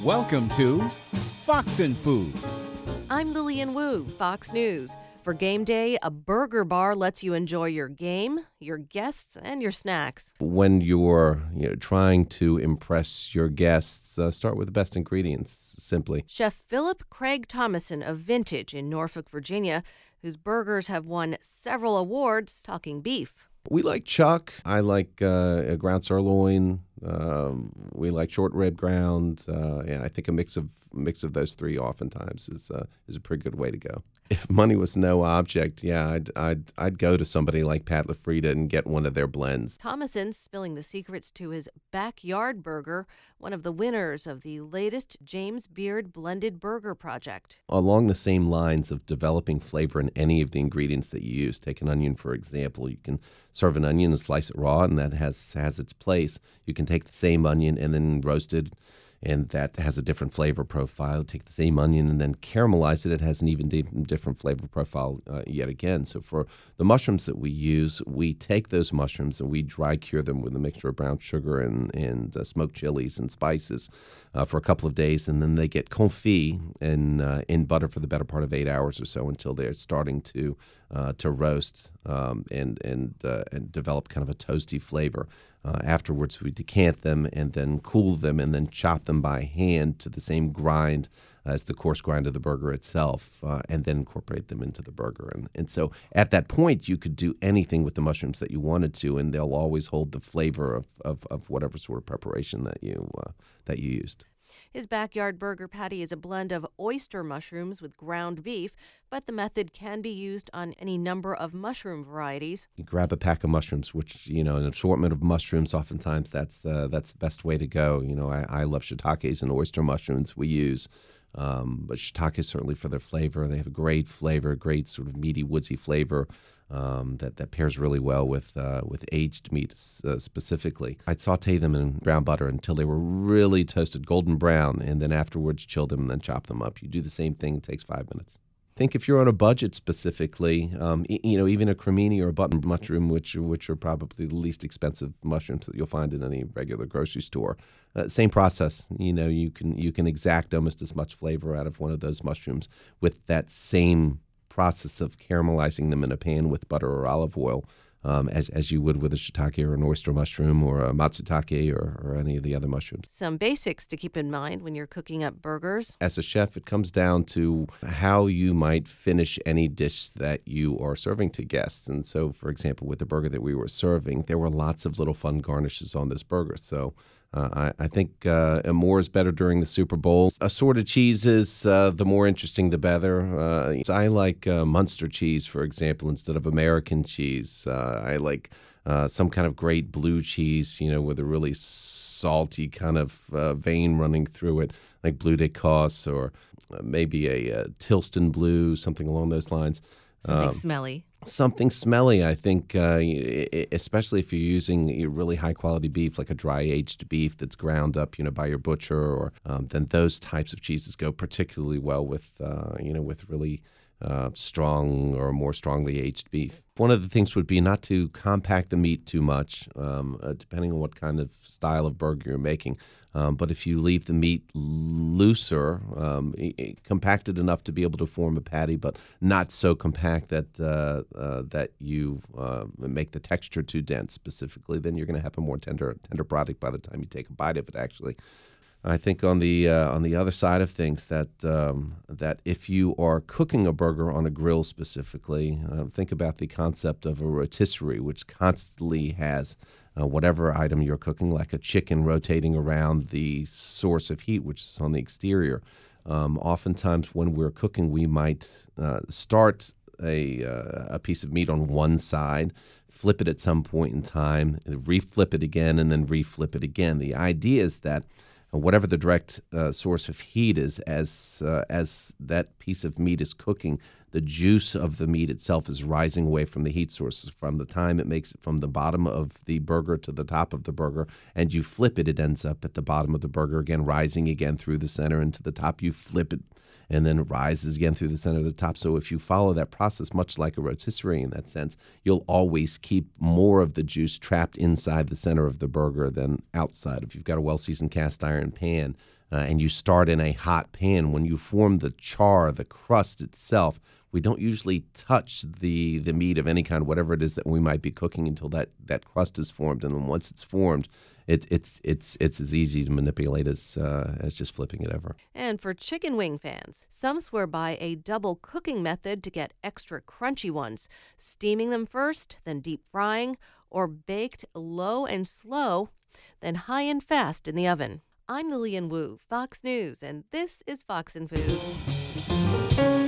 Welcome to Fox and Food. I'm Lillian Wu, Fox News. For game day, a burger bar lets you enjoy your game, your guests, and your snacks. When you're trying to impress your guests, start with the best ingredients, simply. Chef Philip Craig Thomason of Vintage in Norfolk, Virginia, whose burgers have won several awards, talking beef. We like chuck. I like a ground sirloin. We like short rib ground, and I think a mix of those three oftentimes is a pretty good way to go. If money was no object, yeah, I'd go to somebody like Pat LaFrieda and get one of their blends. Thomason spilling the secrets to his backyard burger, one of the winners of the latest James Beard Blended Burger Project. Along the same lines of developing flavor in any of the ingredients that you use. Take an onion, for example. You can serve an onion and slice it raw, and that has its place. You can take the same onion and then roast it, and that has a different flavor profile. Take the same onion and then caramelize it. It has an even different flavor profile yet again. So for the mushrooms that we use, we take those mushrooms and we dry cure them with a mixture of brown sugar and smoked chilies and spices for a couple of days, and then they get confit in butter for the better part of 8 hours or so until they're starting to roast and develop kind of a toasty flavor. Afterwards, we decant them and then cool them and then chop them by hand to the same grind as the coarse grind of the burger itself, and then incorporate them into the burger. And so at that point, you could do anything with the mushrooms that you wanted to, and they'll always hold the flavor of whatever sort of preparation that you used. His backyard burger patty is a blend of oyster mushrooms with ground beef, but the method can be used on any number of mushroom varieties. You grab a pack of mushrooms, which, an assortment of mushrooms, oftentimes that's the best way to go. I love shiitakes and oyster mushrooms we use, but shiitakes certainly for their flavor. They have a great flavor, great sort of meaty, woodsy flavor. That pairs really well with aged meat specifically. I'd saute them in brown butter until they were really toasted golden brown, and then afterwards chill them and then chop them up. You do the same thing. It takes 5 minutes. I think if you're on a budget specifically, even a cremini or a button mushroom, which are probably the least expensive mushrooms that you'll find in any regular grocery store, same process. You can exact almost as much flavor out of one of those mushrooms with that same process of caramelizing them in a pan with butter or olive oil, as you would with a shiitake or an oyster mushroom or a matsutake or any of the other mushrooms. Some basics to keep in mind when you're cooking up burgers. As a chef, it comes down to how you might finish any dish that you are serving to guests. And so, for example, with the burger that we were serving, there were lots of little fun garnishes on this burger. So I think more is better during the Super Bowl. Assorted cheeses, the more interesting, the better. I like Munster cheese, for example, instead of American cheese. I like some kind of great blue cheese, with a really salty kind of vein running through it, like Bleu d'Écosse or maybe a Tilston Blue, something along those lines. Something smelly. Something smelly, I think, especially if you're using really high-quality beef, like a dry-aged beef that's ground up, by your butcher, or then those types of cheeses go particularly well with really strong or more strongly aged beef. One of the things would be not to compact the meat too much, depending on what kind of style of burger you're making. But if you leave the meat looser, compacted enough to be able to form a patty, but not so compact that you make the texture too dense specifically, then you're going to have a more tender product by the time you take a bite of it, actually. I think on the other side of things that if you are cooking a burger on a grill specifically, think about the concept of a rotisserie, which constantly has whatever item you're cooking, like a chicken rotating around the source of heat, which is on the exterior. Oftentimes when we're cooking, we might start a piece of meat on one side, flip it at some point in time, reflip it again, and then reflip it again. The idea is that whatever the direct source of heat is, as that piece of meat is cooking, the juice of the meat itself is rising away from the heat source. From the time it makes it from the bottom of the burger to the top of the burger, and you flip it, it ends up at the bottom of the burger again, rising again through the center and to the top. You flip it, and then it rises again through the center of the top. So if you follow that process, much like a rotisserie in that sense, you'll always keep more of the juice trapped inside the center of the burger than outside. If you've got a well-seasoned cast iron pan, and you start in a hot pan, when you form the char, the crust itself, we don't usually touch the meat of any kind, whatever it is that we might be cooking, until that crust is formed. And then once it's formed, it's as easy to manipulate as just flipping it over. And for chicken wing fans, some swear by a double cooking method to get extra crunchy ones, steaming them first, then deep frying, or baked low and slow, then high and fast in the oven. I'm Lillian Wu, Fox News, and this is Fox and Food.